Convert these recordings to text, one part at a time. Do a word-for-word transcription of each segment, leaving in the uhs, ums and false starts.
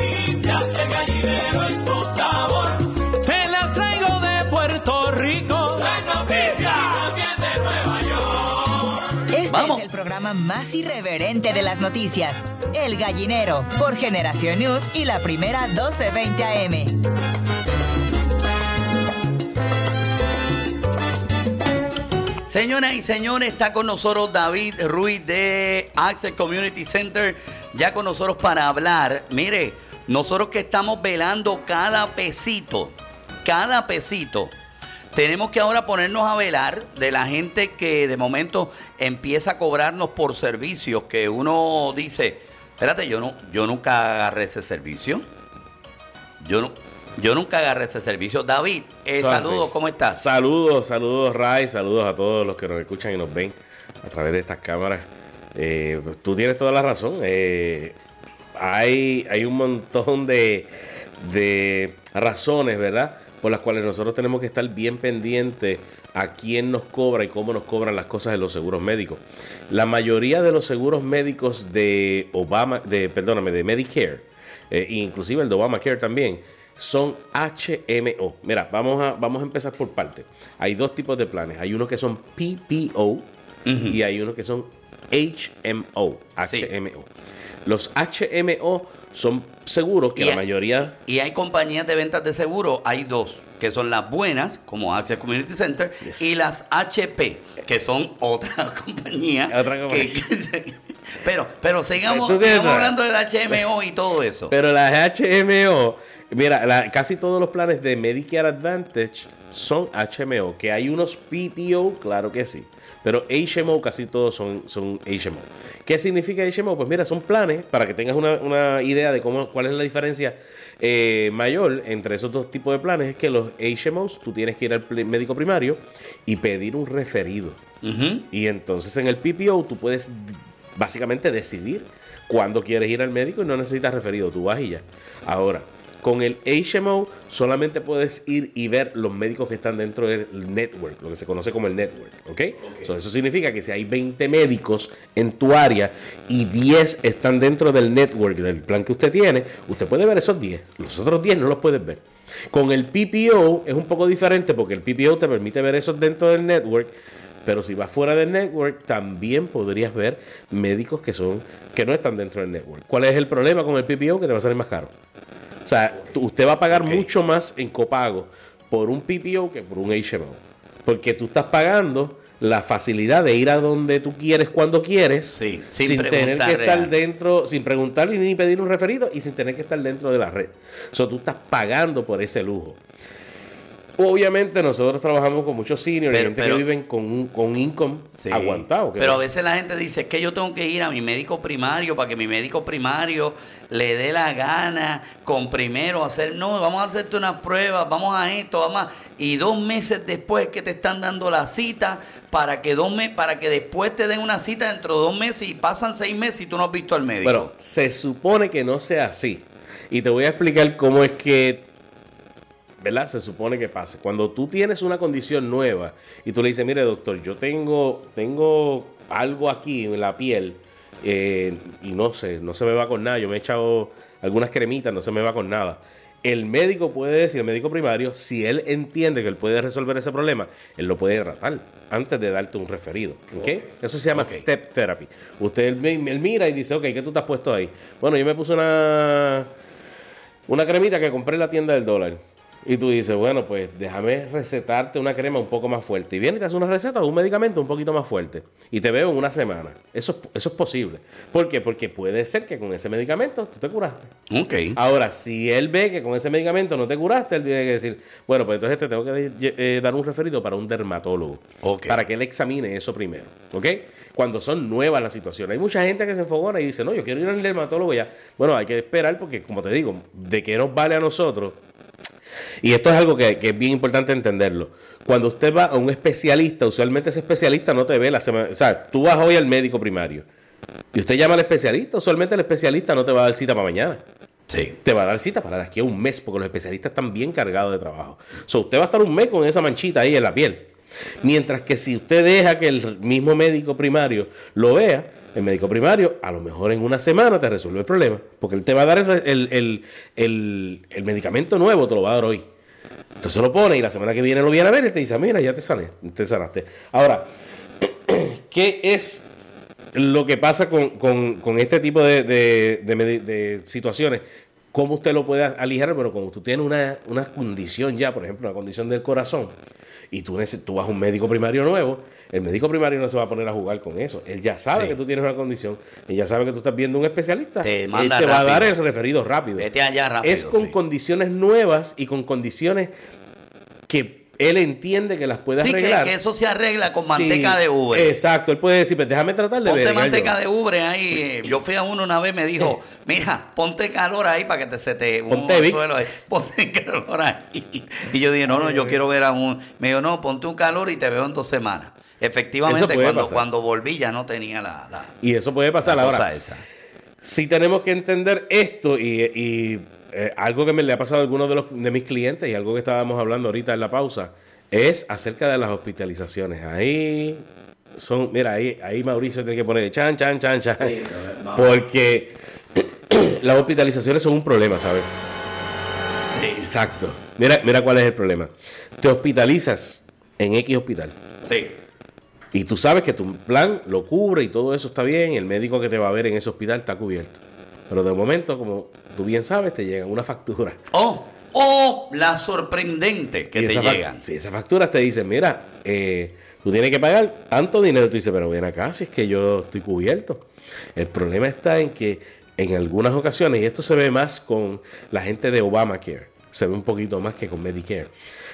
noticias, el gallinero en su sabor. Te las traigo de Puerto Rico, las noticias también de Nueva York. Este Vamos. es el programa más irreverente de las noticias. El Gallinero, por Generación News y la primera doce veinte A M. Señoras y señores, está con nosotros David Ruiz de Access Community Center, ya con nosotros para hablar. Mire, nosotros que estamos velando cada pesito, cada pesito, tenemos que ahora ponernos a velar de la gente que de momento empieza a cobrarnos por servicios que uno dice, espérate, yo no, yo nunca agarré ese servicio. Yo no, yo nunca agarré ese servicio. David, eh, saludos, ¿cómo estás? Saludos, saludos Ray, saludos a todos los que nos escuchan y nos ven a través de estas cámaras. Eh, pues tú tienes toda la razón. Eh, hay, hay un montón de, de razones, ¿verdad?, por las cuales nosotros tenemos que estar bien pendientes a quién nos cobra y cómo nos cobran las cosas en los seguros médicos. La mayoría de los seguros médicos de Obama, de perdóname, de Medicare, eh, inclusive el de Obamacare también, son H M O. Mira, vamos a, vamos a empezar por parte. Hay dos tipos de planes. Hay unos que son P P O uh-huh. y hay unos que son H M O. H M O. Sí. Los H M O son seguros que y la hay, mayoría... Y hay compañías de ventas de seguro, hay dos, que son las buenas, como Access Community Center, yes. y las H P, que son otra compañía. Otra compañía. Que, que, pero, pero sigamos, sigamos hablando del H M O y todo eso. Pero las H M O, mira, la, casi todos los planes de Medicare Advantage son H M O, que hay unos P P O, claro que sí. Pero H M O casi todos son, son H M O. ¿Qué significa H M O? Pues mira, son planes, para que tengas una, una idea de cómo, cuál es la diferencia eh, mayor entre esos dos tipos de planes. Es que los H M Os, tú tienes que ir al médico primario y pedir un referido. Uh-huh. Y entonces en el P P O tú puedes básicamente decidir cuándo quieres ir al médico y no necesitas referido, tú vas y ya. Ahora, con el H M O solamente puedes ir y ver los médicos que están dentro del network, lo que se conoce como el network, ¿ok? okay. So, eso significa que si hay veinte médicos en tu área y diez están dentro del network, del plan que usted tiene, usted puede ver esos diez. Los otros diez no los puedes ver. Con el P P O es un poco diferente porque el P P O te permite ver esos dentro del network, pero si vas fuera del network también podrías ver médicos que, son, que no están dentro del network. ¿Cuál es el problema con el P P O? Que te va a salir más caro. O sea, usted va a pagar okay. mucho más en copago por un P P O que por un H M O. Porque tú estás pagando la facilidad de ir a donde tú quieres cuando quieres, sí, sin, sin tener que real. estar dentro, sin preguntar ni pedir un referido y sin tener que estar dentro de la red. O sea, tú estás pagando por ese lujo. Obviamente nosotros trabajamos con muchos seniors y gente pero, que viven con un con income sí, aguantado. Pero a veces la gente dice que yo tengo que ir a mi médico primario para que mi médico primario le dé la gana con primero hacer, no, vamos a hacerte unas pruebas, vamos a esto, vamos a... Y dos meses después que te están dando la cita para que dos meses, para que después te den una cita dentro de dos meses y pasan seis meses y tú no has visto al médico. Pero se supone que no sea así. Y te voy a explicar cómo es que ¿verdad? Se supone que pase. Cuando tú tienes una condición nueva y tú le dices, mire doctor, yo tengo, tengo algo aquí en la piel eh, y no sé, no se me va con nada, yo me he echado algunas cremitas, no se me va con nada. El médico puede decir, el médico primario, si él entiende que él puede resolver ese problema, él lo puede tratar antes de darte un referido. ¿Okay? Eso se llama okay. Step Therapy. Usted él, él mira y dice, ok, ¿qué tú te has puesto ahí? Bueno, yo me puse una, una cremita que compré en la tienda del dólar. Y tú dices, bueno, pues déjame recetarte una crema un poco más fuerte. Y viene y te hace una receta de un medicamento un poquito más fuerte. Y te veo en una semana. Eso, eso es posible. ¿Por qué? Porque puede ser que con ese medicamento tú te curaste. Ok. Ahora, si él ve que con ese medicamento no te curaste, él tiene que decir, bueno, pues entonces te tengo que eh, dar un referido para un dermatólogo. Okay. Para que él examine eso primero. ¿Ok? Cuando son nuevas las situaciones. Hay mucha gente que se enfogona y dice, no, yo quiero ir al dermatólogo ya. Bueno, hay que esperar porque, como te digo, de qué nos vale a nosotros. Y esto es algo que, que es bien importante entenderlo. Cuando usted va a un especialista, usualmente ese especialista no te ve la semana. O sea, tú vas hoy al médico primario y usted llama al especialista, usualmente el especialista no te va a dar cita para mañana. Sí. Te va a dar cita para de aquí a un mes, porque los especialistas están bien cargados de trabajo. O sea, usted va a estar un mes con esa manchita ahí en la piel. Mientras que si usted deja que el mismo médico primario lo vea, el médico primario a lo mejor en una semana te resuelve el problema, porque él te va a dar el, el, el, el, el medicamento nuevo, te lo va a dar hoy. Entonces lo pone y la semana que viene lo viene a ver y te dice, mira, ya te sané, te sanaste. Ahora, ¿qué es lo que pasa con, con, con este tipo de, de, de, de, de situaciones? ¿Cómo usted lo puede aligerar? Bueno, cuando tú tienes una, una condición ya, por ejemplo, una condición del corazón, y tú, tú vas a un médico primario nuevo, el médico primario no se va a poner a jugar con eso. Él ya sabe sí. que tú tienes una condición, él ya sabe que tú estás viendo un especialista. Te manda él te rápido. va a dar el referido rápido. Vete allá rápido. Es con sí. condiciones nuevas y con condiciones que él entiende que las puede sí, arreglar. Sí, que, que eso se arregla con sí, manteca de ubre. Exacto, él puede decir, pues déjame tratar de ponte ver. manteca yo. de ubre ahí. Yo fui a uno una vez, me dijo, mira, ponte calor ahí para que te se te... Ponte Vicks. Ahí. Ponte calor ahí. Y yo dije, no, no, yo quiero ver a un... Me dijo, no, ponte un calor y te veo en dos semanas. Efectivamente, cuando, cuando volví ya no tenía la... la y eso puede pasar la ahora. Cosa esa. Si tenemos que entender esto y... y Eh, algo que me le ha pasado a algunos de, los, de mis clientes y algo que estábamos hablando ahorita en la pausa es acerca de las hospitalizaciones. Ahí son, mira, ahí, ahí Mauricio tiene que poner chan, chan, chan, chan. Sí, no, no. Porque las hospitalizaciones son un problema, ¿sabes? Sí. Exacto. Mira, mira cuál es el problema. Te hospitalizas en X hospital. Sí. Y tú sabes que tu plan lo cubre y todo eso está bien. El médico que te va a ver en ese hospital está cubierto. Pero de momento, como tú bien sabes, te llega una factura. Oh, oh, la sorprendente que y te llegan. Sí, esas facturas te dicen, mira, eh, tú tienes que pagar tanto dinero. Tú dices, pero ven acá, si es que yo estoy cubierto. El problema está en que en algunas ocasiones, y esto se ve más con la gente de Obamacare, se ve un poquito más que con Medicare.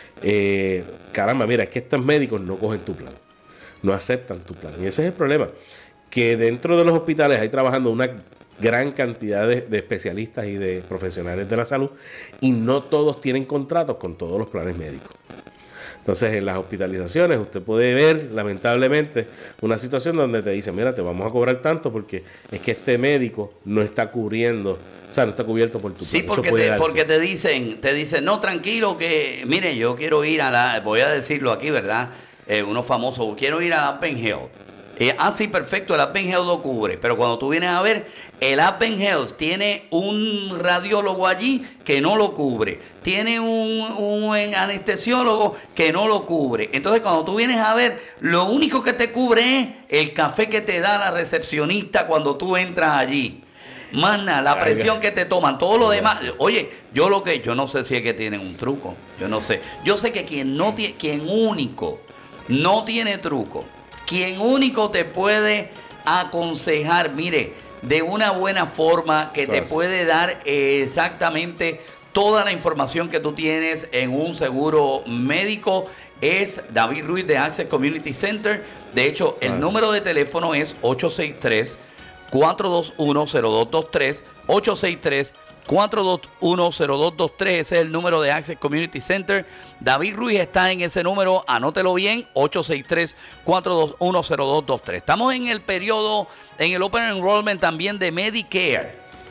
Eh, caramba, mira, es que estos médicos no cogen tu plan, no aceptan tu plan. Y ese es el problema, que dentro de los hospitales hay trabajando una gran cantidad de, de especialistas y de profesionales de la salud y no todos tienen contratos con todos los planes médicos. Entonces, en las hospitalizaciones usted puede ver, lamentablemente, una situación donde te dicen, mira, te vamos a cobrar tanto porque es que este médico no está cubriendo, o sea, no está cubierto por tu plan. Sí, porque te, porque te dicen, te dicen, no, tranquilo, que, mire, yo quiero ir a la, voy a decirlo aquí, ¿verdad? Eh, uno famoso, quiero ir a la Advent Health. Eh, ah, sí, perfecto, el Advent Health lo cubre, pero cuando tú vienes a ver, el Advent Health tiene un radiólogo allí que no lo cubre, tiene un, un anestesiólogo que no lo cubre. Entonces, cuando tú vienes a ver, lo único que te cubre es el café que te da la recepcionista cuando tú entras allí. Más nada, la presión que te toman, todo lo demás. Oye, yo lo que, yo no sé si es que tienen un truco, yo no sé. Yo sé que quien no tiene, quien único no tiene truco, quien único te puede aconsejar, mire, de una buena forma, que te puede dar exactamente toda la información que tú tienes en un seguro médico, es David Ruiz de Access Community Center. De hecho, el número de teléfono es ocho seis tres, cuatro dos uno, cero dos dos tres, ocho seis tres, cuatro dos uno, cero dos dos tres. Ese es el número de Access Community Center. David Ruiz está en ese número, anótelo bien, ocho seis tres, cuatro dos uno, cero dos dos tres. Estamos en el periodo, en el Open Enrollment también de Medicare.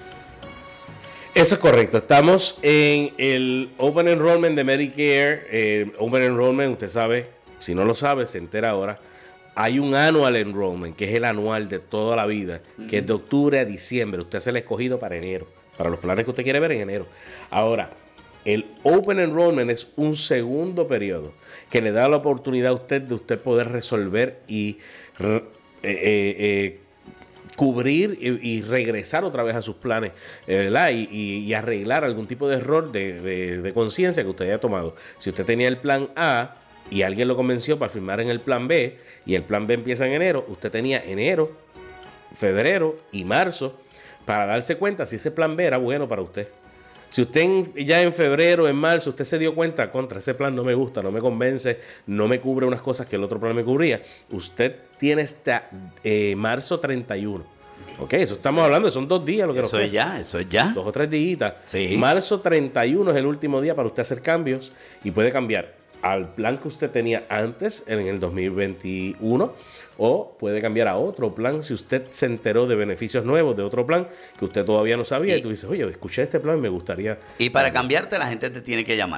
Eso es correcto, estamos en el Open Enrollment de Medicare. eh, Open Enrollment, usted sabe, si no lo sabe, se entera ahora. Hay un Annual Enrollment, que es el anual de toda la vida, uh-huh. que es de octubre a diciembre. Usted hace el escogido para enero, para los planes que usted quiere ver en enero. Ahora, el Open Enrollment es un segundo periodo que le da la oportunidad a usted de usted poder resolver y eh, eh, eh, cubrir y, y regresar otra vez a sus planes, eh, ¿verdad? Y, y, y arreglar algún tipo de error de, de, de conciencia que usted haya tomado. Si usted tenía el plan A y alguien lo convenció para firmar en el plan B y el plan B empieza en enero, usted tenía enero, febrero y marzo para darse cuenta si ese plan B era bueno para usted. Si usted en, ya en febrero, en marzo, usted se dio cuenta, contra ese plan no me gusta, no me convence, no me cubre unas cosas que el otro plan me cubría, usted tiene hasta eh, marzo treinta y uno. Ok, eso estamos hablando, son dos días lo que nos queda. Eso es ya, eso es ya. Dos o tres días. Sí. Marzo treinta y uno es el último día para usted hacer cambios y puede cambiar al plan que usted tenía antes en el dos mil veintiuno o puede cambiar a otro plan si usted se enteró de beneficios nuevos de otro plan que usted todavía no sabía y, y tú dices, oye, escuché este plan, me gustaría. Y para cambiarte la gente te tiene que llamar.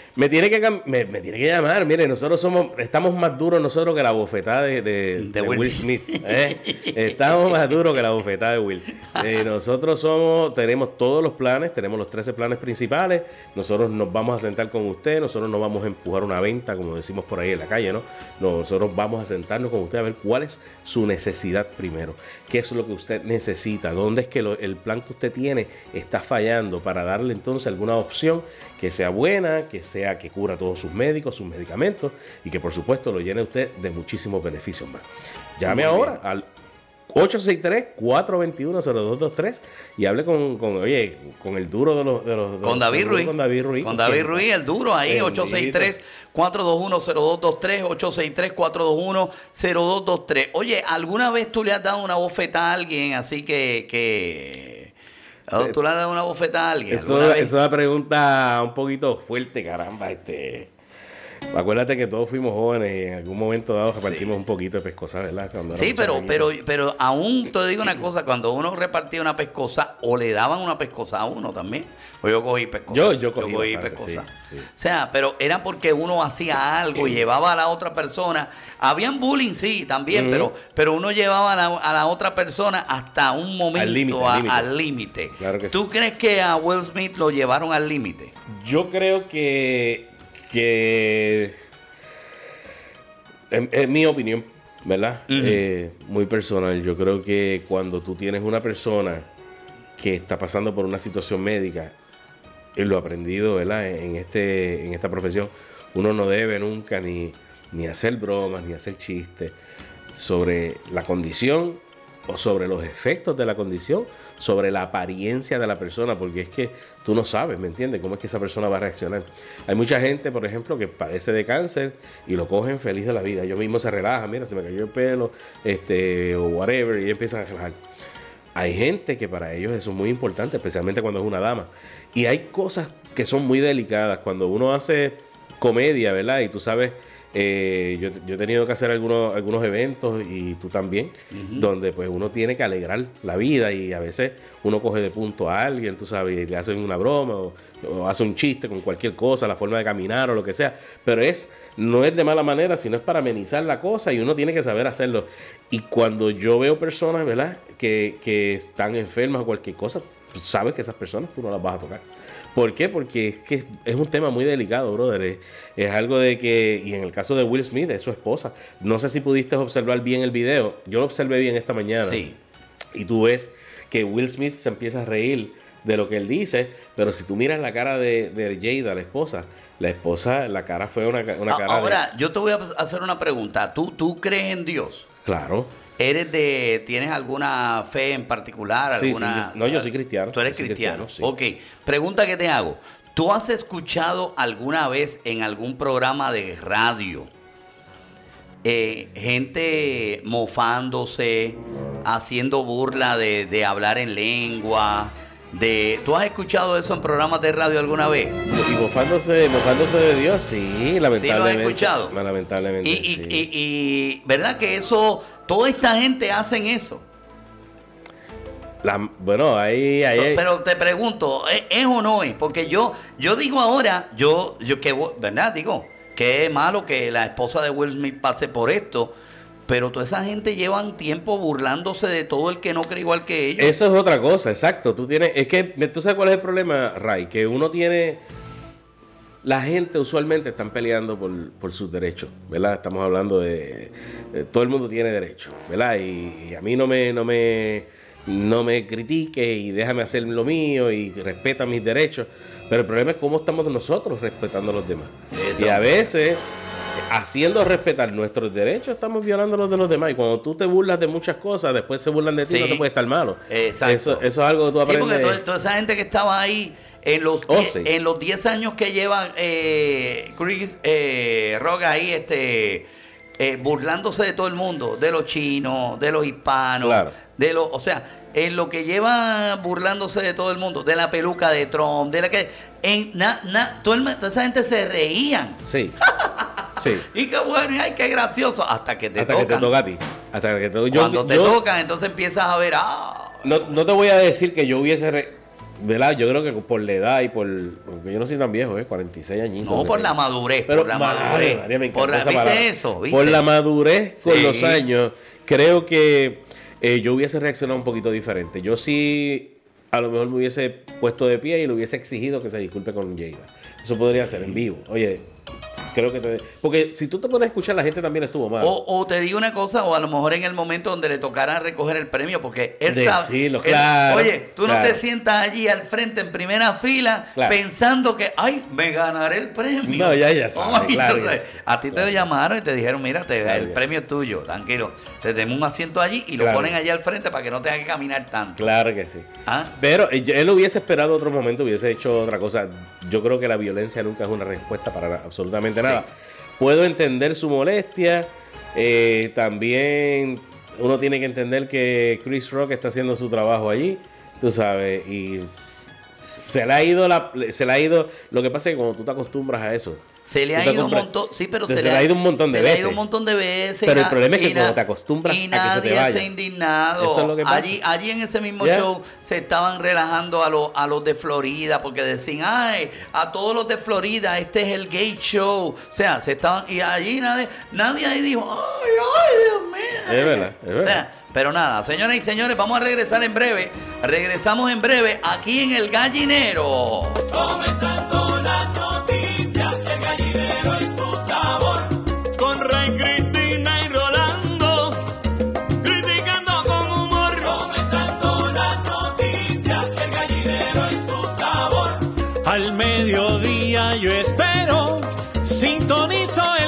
Me tiene que cam- me, me tiene que llamar. Mire, nosotros somos, estamos más duros nosotros que la bofetada de, de, De de Will. Will Smith. ¿eh? Estamos más duros que la bofetada de Will. Eh, nosotros somos, tenemos todos los planes, tenemos los trece planes principales. Nosotros nos vamos a sentar con usted, nosotros no vamos a empujar una venta, como decimos por ahí en la calle, ¿no? Nosotros vamos a sentarnos con usted a ver cuál es su necesidad primero. ¿Qué es lo que usted necesita? ¿Dónde es que lo, el plan que usted tiene está fallando? Para darle entonces alguna opción que sea buena, que sea que cubra todos sus médicos, sus medicamentos y que por supuesto lo llene usted de muchísimos beneficios más. Llame Muy ahora bien. al ocho seis tres, cuatro dos uno, cero dos dos tres y hable con, con oye, con el duro de los... De los de Con los David seguros, Ruiz. Con David Ruiz. Con David Ruiz, el duro ahí, Bendito. ocho seis tres, cuatro dos uno, cero dos dos tres, ocho seis tres, cuatro dos uno, cero dos dos tres. Oye, ¿alguna vez tú le has dado una bofetada a alguien así que... que... ¿Tú le has dado una bofetada a alguien? Eso, ¿Alguna vez? eso es una pregunta un poquito fuerte, caramba. Este, acuérdate que todos fuimos jóvenes y en algún momento dado repartimos Sí. un poquito de pescosa, ¿verdad? Cuando Sí, éramos pero, chamaquitos. pero, pero aún te digo una cosa, cuando uno repartía una pescosa o le daban una pescosa a uno también, pues yo cogí pescosa. Yo- yo cogí bastante, pescosa. sí, sí. O sea, pero era porque uno hacía algo y llevaba a la otra persona. Habían bullying, sí, también, Ujú. pero, pero uno llevaba a la, a la otra persona hasta un momento, Al límite, a- al límite. al límite. Claro que ¿Tú sí. crees que a Will Smith lo llevaron al límite? Yo creo que, que en, en mi opinión, ¿verdad? Ujú. Eh, muy personal, yo creo que cuando tú tienes una persona que está pasando por una situación médica, y lo aprendido, ¿verdad? En, este, en esta profesión, uno no debe nunca ni, ni hacer bromas, ni hacer chistes sobre la condición o sobre los efectos de la condición, sobre la apariencia de la persona, porque es que tú no sabes, ¿me entiendes? ¿Cómo es que esa persona va a reaccionar? Hay mucha gente, por ejemplo, que padece de cáncer y lo cogen feliz de la vida. Ellos mismos se relajan, mira, se me cayó el pelo, este, o whatever, y empiezan a relajar. Hay gente que para ellos eso es muy importante, especialmente cuando es una dama. Y hay cosas que son muy delicadas. Cuando uno hace comedia, ¿verdad? Y tú sabes, eh, yo, yo he tenido que hacer algunos, algunos eventos y tú también, uh-huh. donde pues uno tiene que alegrar la vida y a veces uno coge de punto a alguien, tú sabes, y le hacen una broma o, o hace un chiste con cualquier cosa, la forma de caminar o lo que sea. Pero es no es de mala manera, sino es para amenizar la cosa y uno tiene que saber hacerlo. Y cuando yo veo personas, ¿verdad? Que, que están enfermas o cualquier cosa, pues sabes que esas personas tú no las vas a tocar. ¿Por qué? Porque es que es un tema muy delicado, brother. Es, es algo de que, y en el caso de Will Smith, es su esposa. No sé si pudiste observar bien el video. Yo lo observé bien esta mañana. Sí. Y tú ves que Will Smith se empieza a reír de lo que él dice, pero si tú miras la cara de, de Jada, la esposa, la esposa, la cara fue una, una cara Ahora, de... yo te voy a hacer una pregunta. ¿Tú, tú crees en Dios? Claro. ¿Eres de, tienes alguna fe en particular? Sí, alguna, sí, no, yo soy cristiano. Tú eres Yo soy cristiano. cristiano, Ok, pregunta que te hago. ¿Tú has escuchado alguna vez en algún programa de radio eh, gente mofándose, haciendo burla de, de hablar en lengua? De, ¿Tú has escuchado eso en programas de radio alguna vez? Y mofándose, mofándose de Dios, sí, lamentablemente. ¿Sí lo has escuchado? Lamentablemente, Y, y, sí. y, y, ¿verdad que eso, toda esta gente hacen eso? La, bueno, ahí, ahí... Pero te pregunto, ¿es, es o no es? Porque yo, yo digo ahora, yo, yo que, ¿verdad? Digo, que es malo que la esposa de Will Smith pase por esto, pero toda esa gente llevan tiempo burlándose de todo el que no cree igual que ellos. Eso es otra cosa, exacto. Tú tienes, es que, ¿tú sabes cuál es el problema, Ray? Que uno tiene... La gente usualmente están peleando por, por sus derechos, ¿verdad? Estamos hablando de, de... Todo el mundo tiene derechos, ¿verdad? Y, y a mí no me... No me no me critique y déjame hacer lo mío y respeta mis derechos. Pero el problema es cómo estamos nosotros respetando a los demás. Eso. Y a veces, haciendo respetar nuestros derechos, estamos violando los de los demás. Y cuando tú te burlas de muchas cosas, después se burlan de ti, Sí. no te puede estar malo. Exacto. Eso, eso es algo que tú Sí, aprendes. porque toda, toda esa gente que estaba ahí en los Oh, die- sí. en los diez años que llevan eh, Chris eh, Rock ahí este eh, burlándose de todo el mundo, de los chinos, de los hispanos, Claro. de los, o sea, en lo que lleva burlándose de todo el mundo, de la peluca de Trump, de la que en na, na, todo el- toda esa gente se reían. Sí. Sí. Y qué bueno, y ay, qué gracioso, hasta que te Hasta tocan. que te toca a ti. Hasta que te yo- Cuando te yo- tocan, entonces empiezas a ver, ah, No, no te voy a decir que yo hubiese re- ¿verdad? Yo creo que por la edad y por... Porque yo no soy tan viejo, ¿eh? cuarenta y seis añitos. No, por la madurez, Pero por la madre, madurez. María, me encanta Por la- esa ¿viste palabra. eso? ¿Viste? Por la madurez con Sí. los años, creo que eh, yo hubiese reaccionado un poquito diferente. Yo sí, a lo mejor me hubiese puesto de pie y le hubiese exigido que se disculpe con Jada. Eso podría ser en vivo. Oye, creo que te... Porque si tú te pones a escuchar, la gente también estuvo mal. O, o te digo una cosa, o a lo mejor en el momento donde le tocara recoger el premio, porque él sabe. Decirlo, él- claro, Oye, tú no claro. te sientas allí al frente en primera fila Claro. pensando que, ay, me ganaré el premio. No, ya, ya sabe, Ay, claro entonces, que sí. a ti te Claro. lo llamaron y te dijeron, mira, te- Claro el que premio es tuyo, tranquilo. Te tenemos un asiento allí y lo Claro ponen que sí. allí al frente para que no tenga que caminar tanto. Claro que sí. ¿Ah? Pero eh, él hubiese esperado otro momento, hubiese hecho otra cosa. Yo creo que la violencia nunca es una respuesta para na- absolutamente Sí. nada. Puedo entender su molestia. eh, también uno tiene que entender que Chris Rock está haciendo su trabajo allí, tú sabes, y se le ha ido la, se le ha ido. Lo que pasa es que cuando tú te acostumbras a eso, Se le tú ha te ido un acostumbras- montón, sí, pero se se, le ha ido un montón de se le ha veces. ido un montón de veces. Pero y el na- problema es que y cuando na- te acostumbras y a que se te nadie vaya. se ha indignado. Eso es lo que pasa. Allí, allí en ese mismo Ya. show se estaban relajando a los, a los de Florida porque decían, ay, a todos los de Florida, este es el gay show. O sea, se estaban, y allí nadie, nadie ahí dijo, ay, ay, Dios mío. Es verdad, es O verdad. sea, pero nada, señoras y señores, vamos a regresar en breve. Regresamos en breve aquí en El Gallinero. Comentando las noticias, el gallinero en su sabor. Con Rey, Cristina y Rolando, criticando con humor. Comentando las noticias, el gallinero en su sabor. Al mediodía yo espero, sintonizo